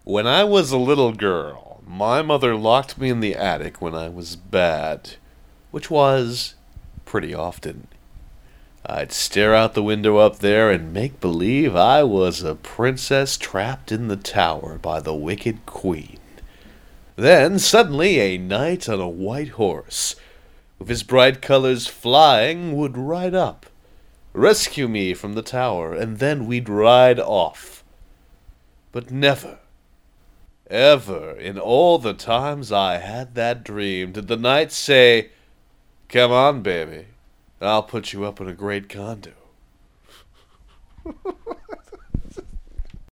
When I was a little girl, my mother locked me in the attic when I was bad, which was pretty often. I'd stare out the window up there and make believe I was a princess trapped in the tower by the wicked queen. Then, suddenly, a knight on a white horse, with his bright colors flying, would ride up, rescue me from the tower, and then we'd ride off. But never, ever, in all the times I had that dream, did the knight say, "Come on, baby, I'll put you up in a great condo."